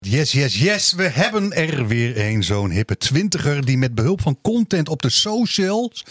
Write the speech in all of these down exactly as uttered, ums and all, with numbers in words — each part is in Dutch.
Yes, yes, yes. We hebben er weer een zo'n hippe twintiger die met behulp van content op de socials,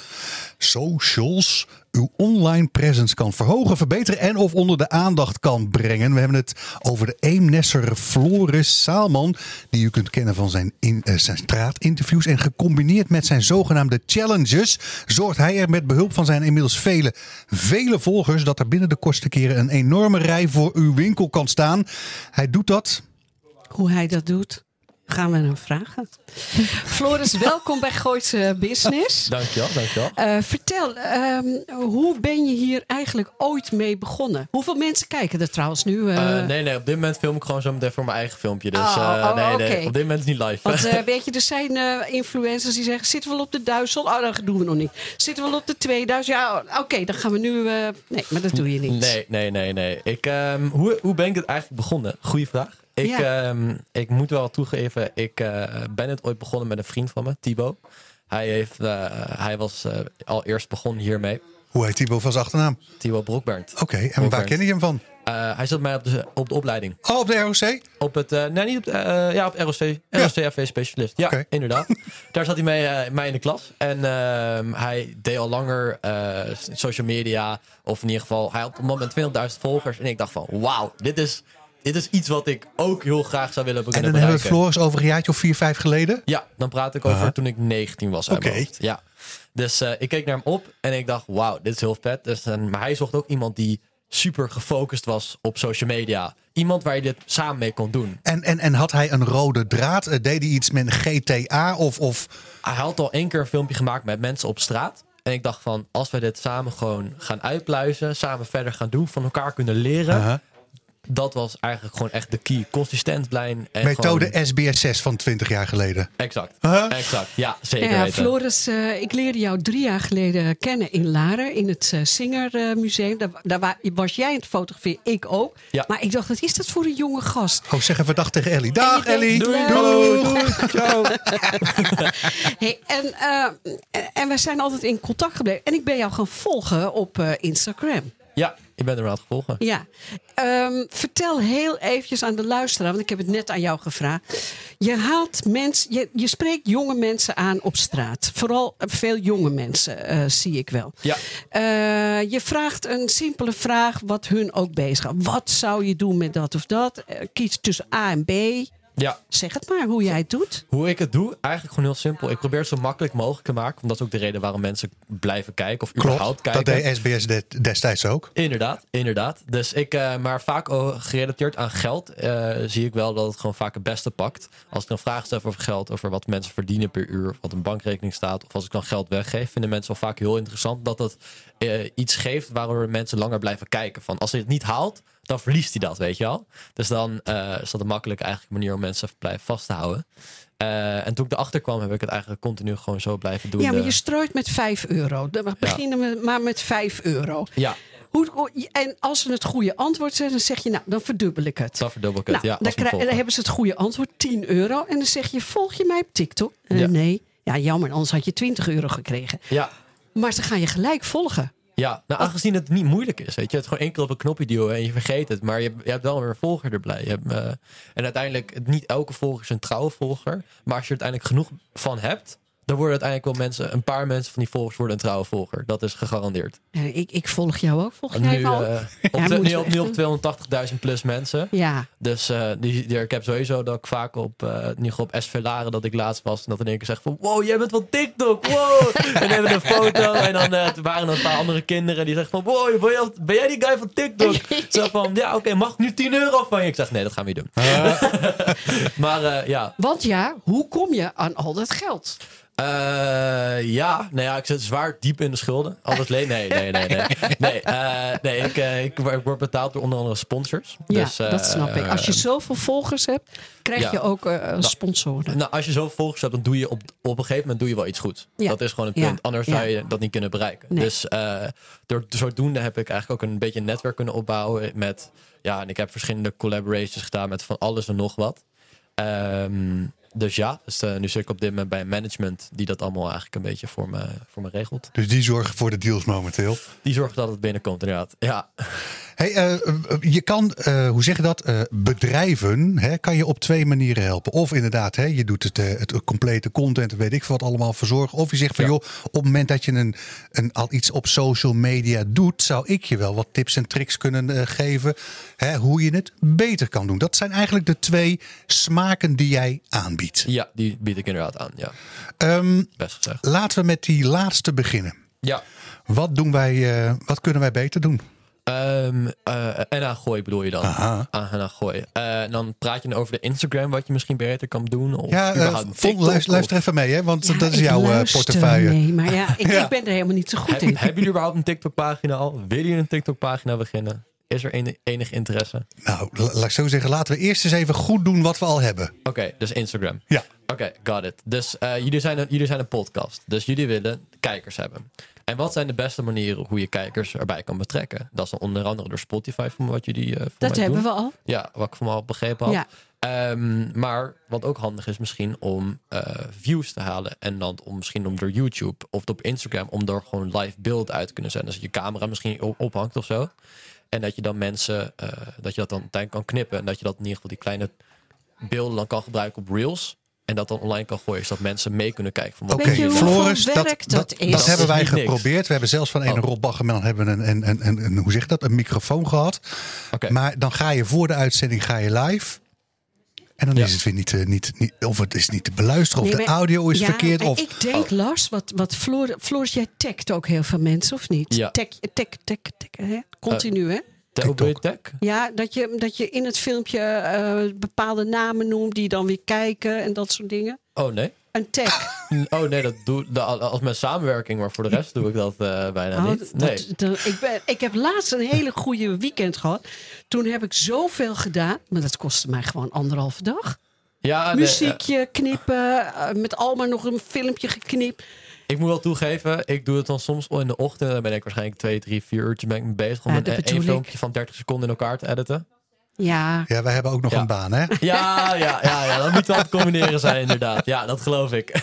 socials uw online presence kan verhogen, verbeteren en of onder de aandacht kan brengen. We hebben het over de Eemnesser Floris Saalman, die u kunt kennen van zijn, in, uh, zijn straatinterviews. En gecombineerd met zijn zogenaamde challenges zorgt hij er met behulp van zijn inmiddels vele, vele volgers dat er binnen de kortste keren een enorme rij voor uw winkel kan staan. Hij doet dat. Hoe hij dat doet, gaan we hem vragen. Floris, welkom bij Gooise Business. Dankjewel, dankjewel. Uh, vertel, um, hoe ben je hier eigenlijk ooit mee begonnen? Hoeveel mensen kijken er trouwens nu? Uh... Uh, nee, nee, op dit moment film ik gewoon zo meteen voor mijn eigen filmpje. Dus oh, uh, oh, nee, okay. nee, op dit moment is het niet live. Want uh, weet je, er zijn uh, influencers die zeggen, zitten we wel op de duizend? Oh, dat doen we nog niet. Zitten we wel op de tweeduizend? Ja, oké, okay, dan gaan we nu... Uh... Nee, maar dat doe je niet. Nee, nee, nee, nee. Ik, um, hoe, hoe ben ik het eigenlijk begonnen? Goeie vraag. Ik, ja. um, ik moet wel toegeven, ik uh, ben het ooit begonnen met een vriend van me, Thibaut. Hij, heeft, uh, hij was uh, al eerst begonnen hiermee. Hoe heet Thibaut van zijn achternaam? Thibaut Broekbernd. Oké, okay, en Broekbernd. Waar ken je hem van? Uh, hij zat mij op de, op de opleiding. Oh, op de R O C? Op het, uh, nee, niet op de, uh, ja, op R O C. R O C F V specialist. Ja, okay. Inderdaad. Daar zat hij mee, uh, mij in de klas. En uh, hij deed al langer uh, social media. Of in ieder geval, hij had op het moment twintigduizend volgers. En ik dacht van, wauw, dit is... Dit is iets wat ik ook heel graag zou willen beginnen. En dan hebben we Floris over een jaartje of vier, vijf geleden? Ja, dan praat ik over uh-huh. toen ik negentien was. Oké. Okay. Ja. Dus uh, ik keek naar hem op en ik dacht, wauw, dit is heel vet. Dus, uh, maar hij zocht ook iemand die super gefocust was op social media. Iemand waar je dit samen mee kon doen. En, en, en had hij een rode draad? Uh, deed hij iets met G T A? Of, of... Hij had al één keer een filmpje gemaakt met mensen op straat. En ik dacht van, als we dit samen gewoon gaan uitpluizen, samen verder gaan doen, van elkaar kunnen leren... Uh-huh. Dat was eigenlijk gewoon echt de key. Consistent blijven. En methode gewoon... S B S zes van twintig jaar geleden. Exact. Huh? Exact. Ja, zeker ja, weten. Floris, uh, ik leerde jou drie jaar geleden kennen in Laren. In het uh, Singer uh, Museum. Daar, daar was jij aan het fotograferen. Ik ook. Ja. Maar ik dacht, wat is dat voor een jonge gast? Oh, zeg even dag tegen Ellie. Dag Ellie. Doei. Doei. Doei. Ciao. Hey, en, uh, en wij zijn altijd in contact gebleven. En ik ben jou gaan volgen op uh, Instagram. Ja, ik ben er wel aan het volgen. Ja. Um, vertel heel eventjes aan de luisteraar, want ik heb het net aan jou gevraagd. Je haalt mensen, je, je spreekt jonge mensen aan op straat. Vooral veel jonge mensen, uh, zie ik wel. Ja. Uh, je vraagt een simpele vraag wat hun ook bezighoudt. Wat zou je doen met dat of dat? Uh, kies tussen A en B. Ja. Zeg het maar, hoe jij het doet. Hoe ik het doe? Eigenlijk gewoon heel simpel. Ik probeer het zo makkelijk mogelijk te maken. Want dat is ook de reden waarom mensen blijven kijken. Of überhaupt Klopt, kijken. dat deed S B S destijds ook. Inderdaad, inderdaad. Dus ik, uh, maar vaak oh, gerelateerd aan geld uh, zie ik wel dat het gewoon vaak het beste pakt. Als ik een vraag stel over geld, over wat mensen verdienen per uur, of wat een bankrekening staat, of als ik dan geld weggeef, vinden mensen wel vaak heel interessant dat het uh, iets geeft waardoor mensen langer blijven kijken. Van als hij het niet haalt, dan verliest hij dat, weet je wel. Dus dan uh, is dat een makkelijke eigenlijk manier om mensen blijven vast te houden. Uh, en toen ik erachter kwam, heb ik het eigenlijk continu gewoon zo blijven doen. Ja, maar je strooit met vijf euro. We beginnen ja. met, maar met vijf euro. Ja. Hoe, en als ze het goede antwoord zeggen, dan zeg je, nou, dan verdubbel ik het. Dan verdubbel ik het, nou, ja. Dan, krijg, dan hebben ze het goede antwoord, tien euro. En dan zeg je, volg je mij op TikTok? Uh, ja. Nee. Ja, jammer, anders had je twintig euro gekregen. Ja. Maar ze gaan je gelijk volgen. Ja, nou, aangezien het niet moeilijk is, weet je. Het gewoon één keer op een knopje duwen en je vergeet het. Maar je, je hebt wel weer een volger erbij. Je hebt, uh, en uiteindelijk, niet elke volger is een trouwe volger. Maar als je er uiteindelijk genoeg van hebt, dan worden uiteindelijk wel mensen, een paar mensen van die volgers worden een trouwe volger. Dat is gegarandeerd. Ja, ik, ik volg jou ook. Volg en jij nu, al? Uh, op, ja, de, nu, op, nu op tweehonderdtachtigduizend plus mensen. Ja. Dus uh, die, die, ik heb sowieso dat ik vaak op, uh, in ieder geval op S V Laren dat ik laatst was. En dat in één keer zeg van, wow, jij bent van TikTok. Wow. En dan hebben we een foto. En dan uh, waren er een paar andere kinderen die zeggen van, wow, ben jij, ben jij die guy van TikTok? Zo van, ja, oké, okay, mag ik nu tien euro van je? Ik zeg, nee, dat gaan we niet doen. Uh. maar uh, ja. Want ja, hoe kom je aan al dat geld? Uh, ja, nou ja, ik zit zwaar diep in de schulden. Altijd leen? Nee, nee, nee, nee. Nee, uh, nee ik, uh, ik, ik word betaald door onder andere sponsors. Ja, dus, uh, dat snap ik. Als je zoveel volgers hebt, krijg ja. je ook uh, nou, sponsoren. Nou, als je zoveel volgers hebt, dan doe je op, op een gegeven moment doe je wel iets goed. Ja. Dat is gewoon het punt. Ja. Anders ja. zou je dat niet kunnen bereiken. Nee. Dus uh, door zodoende heb ik eigenlijk ook een beetje een netwerk kunnen opbouwen met, ja, en ik heb verschillende collaborations gedaan met van alles en nog wat. Um, Dus ja, dus, uh, nu zit ik op dit moment bij een management die dat allemaal eigenlijk een beetje voor me, voor me regelt. Dus die zorgen voor de deals momenteel? Die zorgt dat het binnenkomt, inderdaad. Ja. Hey, uh, je kan, uh, hoe zeg je dat, uh, bedrijven hè, kan je op twee manieren helpen. Of inderdaad, hè, je doet het, uh, het complete content, weet ik veel wat allemaal verzorgen. Of je zegt van Ja. joh, op het moment dat je een, een, al iets op social media doet, zou ik je wel wat tips en tricks kunnen uh, geven. Hè, hoe je het beter kan doen. Dat zijn eigenlijk de twee smaken die jij aanbiedt. Ja, die bied ik inderdaad aan. Ja, Um, best gezegd. laten we met die laatste beginnen. Ja. Wat doen wij, uh, wat kunnen wij beter doen? Um, uh, en aan gooi bedoel je dan? Aha. Ah, en aan gooi. Uh, dan praat je dan over de Instagram, wat je misschien beter kan doen. Of Ja, uh, überhaupt vol, TikTok, luister, luister of- even mee, hè, want Ja, dat is ik jouw uh, luister portefeuille. mee, maar ja ik, Ja. ik ben er helemaal niet zo goed Heb, in. hebben jullie überhaupt een TikTok-pagina al? Willen jullie een TikTok-pagina beginnen? Is er enig, enig interesse? Nou, la- laat ik zo zeggen, laten we eerst eens even goed doen wat we al hebben. Oké, okay, dus Instagram. Ja. Oké, okay, got it. Dus uh, jullie, zijn een, jullie zijn een podcast. Dus jullie willen kijkers hebben. En wat zijn de beste manieren hoe je kijkers erbij kan betrekken? Dat is dan onder andere door Spotify, van wat jullie uh, voor Dat mij hebben doen. we al. Ja, wat ik van mij al begrepen had. Ja. Um, maar wat ook handig is misschien om uh, views te halen. En dan om, misschien om door YouTube of op Instagram... om door gewoon live beeld uit te kunnen zetten. Dus je camera misschien op, ophangt of zo. En dat je dan mensen... Uh, dat je dat dan uiteindelijk kan knippen. En dat je dat in ieder geval die kleine beelden dan kan gebruiken op Reels... En dat dan online kan gooien, zodat mensen mee kunnen kijken. Van wat Oké, Weet je jullie- hoeveel Floris, dat, werk dat, dat dat, is? hebben wij Dat is niet niks. geprobeerd. We hebben zelfs van een Oh. Rob Baggerman hebben we een, een, een, een, een, hoe zeg je dat, een microfoon gehad. Oké. Maar dan ga je voor de uitzending ga je live. En dan Ja. is het weer niet, uh, niet, niet, of het is niet te beluisteren, of Nee, de maar- audio is ja, verkeerd. maar Of, ik denk, Lars, wat, wat Floor, Floris, jij tagt ook heel veel mensen, of niet? Ja. Tag, tag, tag, tag, hè? Continu, hè? Te- hoe bedoel je TikTok. tech? Ja, dat je, dat je in het filmpje eh, bepaalde namen noemt die dan weer kijken en dat soort dingen. Oh nee. Een tag. Oh nee, dat doe de, als mijn samenwerking, maar voor de rest doe ik dat uh, bijna Oh, niet. dat- Nee. dat- ik, ben, ik heb laatst een hele goede weekend gehad. Toen heb ik zoveel gedaan, maar dat kostte mij gewoon anderhalve dag. Ja, nee, Muziekje knippen, eh, met Alma nog een filmpje geknipt. Ik moet wel toegeven, ik doe het dan soms al in de ochtend. Dan ben ik waarschijnlijk twee, drie, vier uurtjes ben ik mee bezig om Ja, een, dat een bedoel filmpje van dertig seconden in elkaar te editen. Ja, ja, wij hebben ook nog Ja. een baan, hè? Ja, ja, ja, ja, dat moet wel te combineren zijn inderdaad. Ja, dat geloof ik.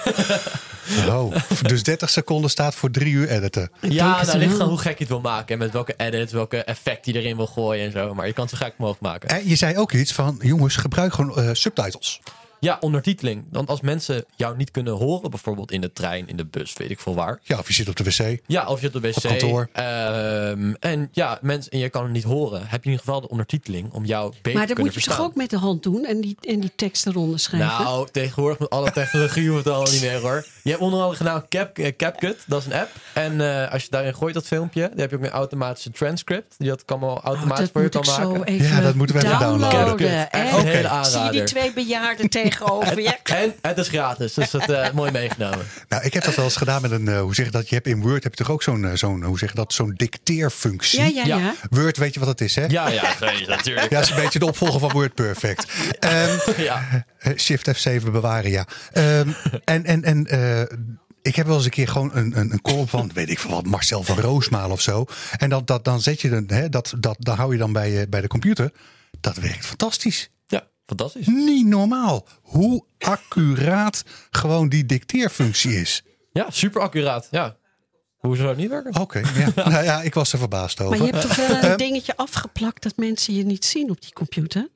Oh, dus dertig seconden staat voor drie uur editen. ik denk Ja, het nou ligt wel. aan hoe gek je het wil maken. En met welke edits, welke effect je erin wil gooien en zo. Maar je kan het zo gek mogelijk maken. En je zei ook iets van, jongens, gebruik gewoon uh, subtitles. Ja, ondertiteling. Want als mensen jou niet kunnen horen, bijvoorbeeld in de trein, in de bus, weet ik veel waar. Ja, of je zit op de wc. Ja, of je zit op de wc. Op kantoor. Ehm, en ja, mensen, en je kan het niet horen. Heb je in ieder geval de ondertiteling om jou beter maar te dat kunnen moet je verstaan. toch ook met de hand doen en die, en die tekst eronder schrijven? Nou, tegenwoordig met alle technologie hoeft het al niet meer hoor. Je hebt onder andere gedaan Cap, uh, CapCut, dat is een app. En uh, als je daarin gooit dat filmpje, dan heb je ook een automatische transcript. Die dat kan wel automatisch dat voor je moet kan ik zo maken. even Ja, dat moeten we even downloaden. downloaden. Echt hè? een hele Oké. aanrader. Zie je die twee bejaarden tegenover je? En het is gratis, dus dat uh, mooi meegenomen. Nou, ik heb dat wel eens gedaan met een, uh, hoe zeg je dat? Je hebt in Word heb je toch ook zo'n, uh, zo'n hoe zeg je dat? Zo'n dicteerfunctie. Ja, ja, ja. Ja. Word, weet je wat het is, hè? Ja, ja, nee, natuurlijk. Ja, dat is een beetje de opvolger van Word Perfect. Um, Ja. Shift F zeven bewaren, ja. Um, en en, en uh, ik heb wel eens een keer gewoon een, een, een column van, weet ik veel wat, Marcel van Roosmalen of zo. En dat, dat, dan zet je dan, hè, dat, dat, dan hou je dan bij, uh, bij de computer. Dat werkt fantastisch. Ja, fantastisch. Niet normaal. Hoe accuraat gewoon die dicteerfunctie is. Ja, super accuraat. Ja. Hoe zou het niet werken? Oké, okay, ja. Nou ja, ik was er verbaasd over. Maar je hebt toch wel een dingetje afgeplakt dat mensen je niet zien op die computer?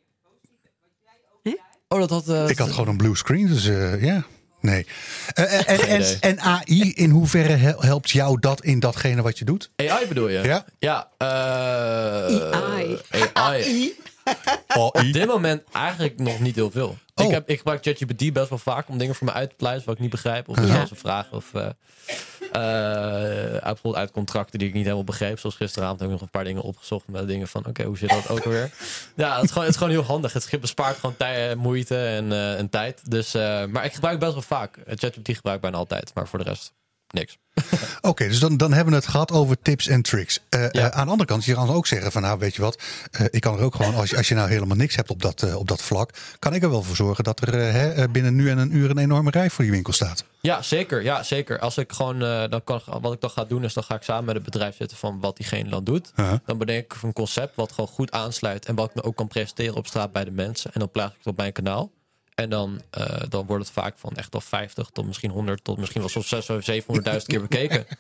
Oh, dat had... Uh, Ik had gewoon een blue screen, dus uh, ja. Nee. Uh, en, en, idee. en A I, in hoeverre helpt jou dat in datgene wat je doet? A I bedoel je? Ja. Ja. Uh, A I. A I. A Op dit moment eigenlijk nog niet heel veel. Oh. Ik, heb, ik gebruik ChatGPT best wel vaak om dingen voor me uit te pluizen wat ik niet begrijp. Of Ja. zelfs vragen of uh, uh, bijvoorbeeld uit contracten die ik niet helemaal begreep. Zoals gisteravond heb ik nog een paar dingen opgezocht met dingen van oké, okay, hoe zit dat ook alweer? Ja, het is gewoon, het is gewoon heel handig. Het bespaart gewoon tij, moeite en, uh, en tijd. Dus, uh, maar ik gebruik best wel vaak. ChatGPT gebruik ik bijna altijd, maar voor de rest niks. Oké, okay, dus dan, dan hebben we het gehad over tips en tricks. Uh, Ja. uh, aan de andere kant, je kan ook zeggen van nou weet je wat, uh, ik kan er ook gewoon, als je, als je nou helemaal niks hebt op dat, uh, op dat vlak, kan ik er wel voor zorgen dat er uh, hè, binnen nu en een uur een enorme rij voor die winkel staat. Ja, zeker. Ja, zeker. Als ik gewoon, uh, dan kan, wat ik dan ga doen is, dan ga ik samen met het bedrijf zitten van wat diegene dan doet. Uh-huh. Dan bedenk ik een concept wat gewoon goed aansluit en wat ik me ook kan presenteren op straat bij de mensen. En dan plaats ik het op mijn kanaal. En dan, uh, dan wordt het vaak van echt al vijftig tot misschien honderd tot misschien wel soms zeshonderdduizend zevenhonderdduizend keer bekeken.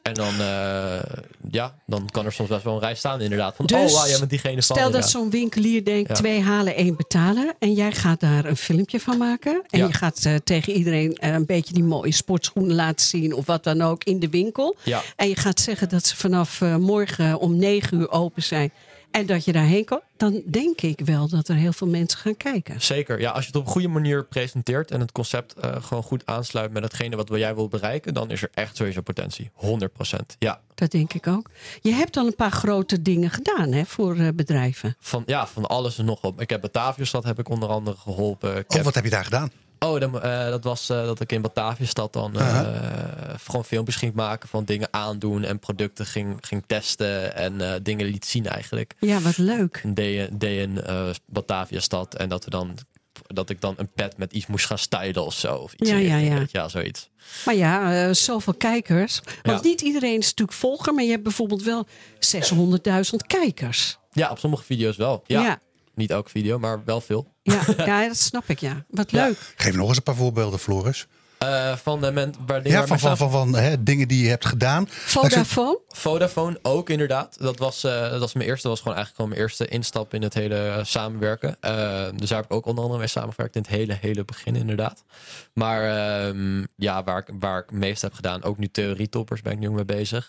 En dan, uh, ja, dan kan er soms best wel een rij staan inderdaad. Van, dus, oh, wow, jij bent diegene van. Stel inderdaad. dat zo'n winkelier denkt, Ja. twee halen, één betalen. En jij gaat daar een filmpje van maken. En Ja. je gaat uh, tegen iedereen uh, een beetje die mooie sportschoenen laten zien. Of wat dan ook in de winkel. Ja. En je gaat zeggen dat ze vanaf uh, morgen om negen uur open zijn. En dat je daarheen komt. Dan denk ik wel dat er heel veel mensen gaan kijken. Zeker, ja, als je het op een goede manier presenteert en het concept uh, gewoon goed aansluit met hetgene wat jij wil bereiken, dan is er echt sowieso potentie. honderd procent, ja. Dat denk ik ook. Je hebt al een paar grote dingen gedaan hè, voor uh, bedrijven. Van, ja, van alles en nog wat. Ik heb Bataviastad heb ik onder andere geholpen. Ik Oh, heb... wat heb je daar gedaan? Oh, dan, uh, dat was uh, dat ik in Bataviastad dan uh, uh-huh. gewoon filmpjes ging maken van dingen aandoen en producten ging, ging testen en uh, dingen liet zien eigenlijk. Ja, wat leuk. Deed de in uh, Bataviastad en dat we dan dat ik dan een pet met iets moest gaan stylen of zo. Of iets ja, ja, ja. ja, zoiets. Maar ja, uh, zoveel kijkers. Want ja. niet iedereen is natuurlijk volger, maar je hebt bijvoorbeeld wel zeshonderdduizend kijkers. Ja, op sommige video's wel. Ja. ja. Niet elke video, maar wel veel. Ja, ja, dat snap ik, ja. Wat leuk. Ja. Geef nog eens een paar voorbeelden, Floris. Uh, van de men, waar ja, van, van, van, van hè, dingen die je hebt gedaan. Vodafone? Vodafone ook, inderdaad. Dat was, uh, dat was mijn eerste. Dat was gewoon eigenlijk gewoon mijn eerste instap in het hele uh, samenwerken. Uh, dus daar heb ik ook onder andere mee samengewerkt in het hele, hele begin, inderdaad. Maar um, ja, waar ik, waar ik het meest heb gedaan, ook nu theorietoppers ben ik nu mee bezig.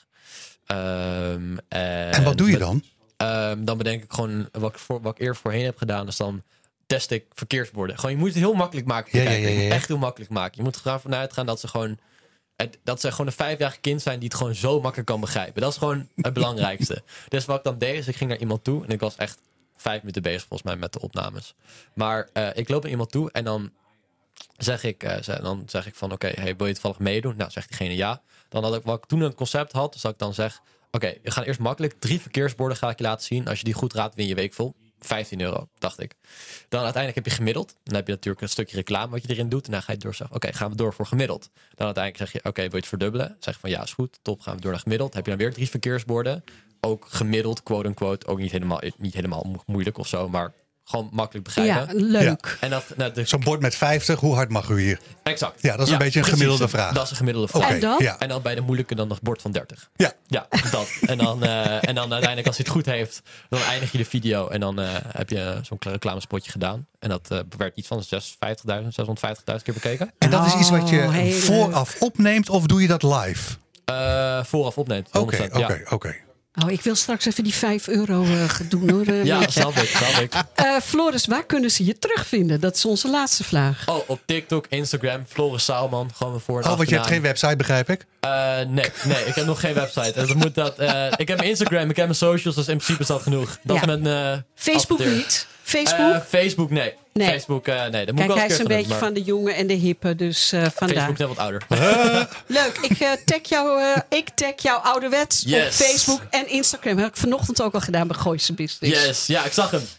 Um, en, en wat doe je dan? Um, dan bedenk ik gewoon wat ik, voor, wat ik eerder voorheen heb gedaan. Dus dan test ik verkeersborden. Gewoon, je moet het heel makkelijk maken. Ja, ja, ja, ja. Echt heel makkelijk maken. Je moet er gewoon vanuit gaan dat ze gewoon... dat ze gewoon een vijfjarig kind zijn die het gewoon zo makkelijk kan begrijpen. Dat is gewoon het belangrijkste. Dus wat ik dan deed, is ik ging naar iemand toe. En ik was echt vijf minuten bezig volgens mij met de opnames. Maar uh, ik loop naar iemand toe en dan zeg ik, uh, dan zeg ik van... Oké, okay, hey, wil je toevallig meedoen? Nou, zegt diegene ja. Dan had ik, wat ik toen een concept had, dus dat ik dan zeg... Oké, okay, we gaan eerst makkelijk. Drie verkeersborden ga ik je laten zien. Als je die goed raadt, win je week vol. vijftien euro, dacht ik. Dan uiteindelijk heb je gemiddeld. Dan heb je natuurlijk een stukje reclame wat je erin doet. En dan ga je door zeggen, oké, okay, gaan we door voor gemiddeld. Dan uiteindelijk zeg je, oké, okay, wil je het verdubbelen? Zeg je van, ja, is goed. Top, gaan we door naar gemiddeld. Heb je dan weer drie verkeersborden. Ook gemiddeld, quote-unquote. Ook niet helemaal, niet helemaal moeilijk of zo, maar... gewoon makkelijk begrijpen. Ja, leuk. Ja. En dat, nou, de... Zo'n bord met vijftig, hoe hard mag u hier? Exact. Ja, dat is ja, een beetje een precies, gemiddelde vraag. Dat is een gemiddelde vraag. Okay, en, dan? Ja. en dan bij de moeilijke dan nog bord van dertig. Ja. Ja, dat. En dan, uh, en dan uiteindelijk als hij het goed heeft, dan eindig je de video. En dan uh, heb je zo'n reclamespotje gedaan. En dat uh, werd iets van zeshonderdvijftigduizend, zeshonderdvijftigduizend keer bekeken. En dat is iets wat je oh, vooraf opneemt of doe je dat live? Uh, vooraf opneemt. Oké, oké, oké. Oh, ik wil straks even die vijf euro uh, doen hoor. Uh, ja, snap ik, snap ik. Uh, Floris, waar kunnen ze je terugvinden? Dat is onze laatste vraag. Oh, op TikTok, Instagram, Floris Saalman. Gewoon mijn voor- en Oh, want je hebt geen website, begrijp ik? Uh, nee, nee, ik heb nog geen website. Dus moet dat, uh, ik heb mijn Instagram, ik heb mijn socials, dus in principe is dat genoeg. Dat ja. een, uh, Facebook after. niet? Facebook? Uh, Facebook, nee. Nee. Facebook, uh, nee. Dat moet Kijk, ik hij is een beetje doen, maar... van de jonge en de hippe, dus uh, vandaar. Facebook is net wat ouder. Leuk, ik, uh, tag jou, uh, ik tag jou ouderwets yes. op Facebook en Instagram. Heb ik vanochtend ook al gedaan bij Gooise Business. Yes, ja, ik zag hem.